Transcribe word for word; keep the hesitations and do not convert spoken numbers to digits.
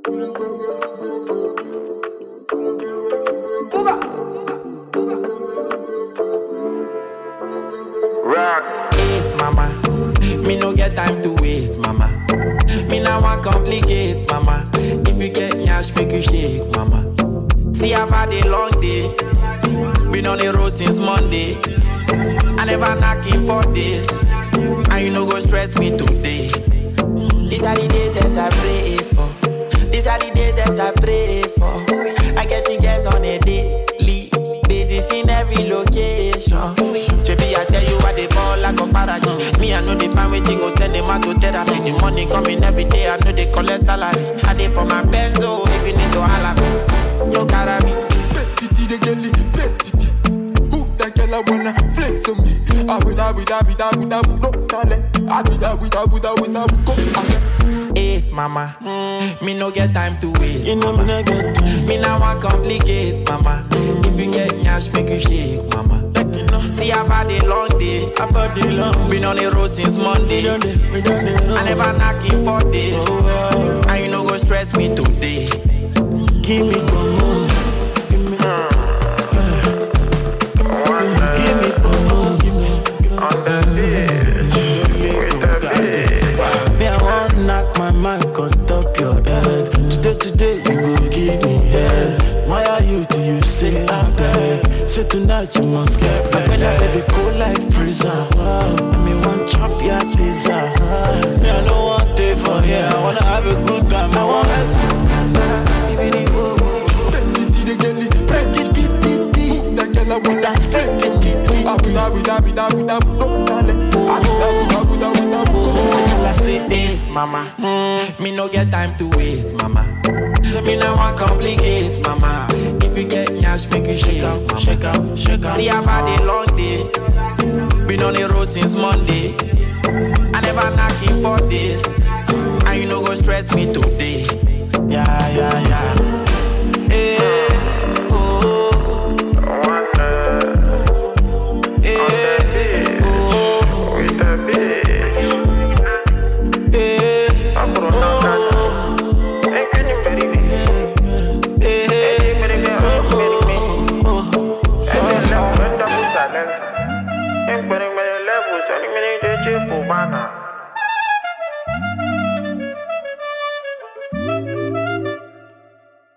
Ace, mama. Me no get time to waste, mama. Me now want complicate, mama. If you get nyash, make you shake, mama. See, I've had a long day. Been on the road since Monday. I never knocking for this. And you no go stress me today. These are the days that I pray for. These are the days that I pray for. I get the guests on a daily basis in every location. Baby, I tell you what they call like a paraji. Me, I know they find waiting, go send them out to therapy. The money coming every day, I know they collect salary. I dey for my benzo, if you need to holla me. No carry me. Petty, the girl, petty. Who that girl I wanna flex on me? I would, I would, I would, I would, I would, go, darling. I would, I would, I would, I would, I would, go. Ace, mama. Mm. Me no get time to waste. You know me no get time. Me now want complicate, mama. Mm. If you get nyash, make you shake, mama. See, I've had a long day. I've had a long Been on the road since Monday. We done it, we done it, I never knocking for this. Oh, oh. And you no go stress me today. Give me the moon. Give me the moon. Give me the moon. Give me on the beat. Me, I want knock my mic on top your head. Today, today, you go give me head. Why are you do you say I beg? Say tonight you must get back. When I baby cold like freezer. Me want chop your pizza. Me I don't want it for here. I wanna have a good time. I wanna. I want that fetty. I would, I would, I would, I would, I would, go, darling. I would, I would, I would, I would, I would, go. I say this, mama. Mm. Me no get time to waste, mama. So me no want complicate, mama. If you get nyash, make you shake up, shake up, shake up. See, I've had a long day. Been on the road since Monday.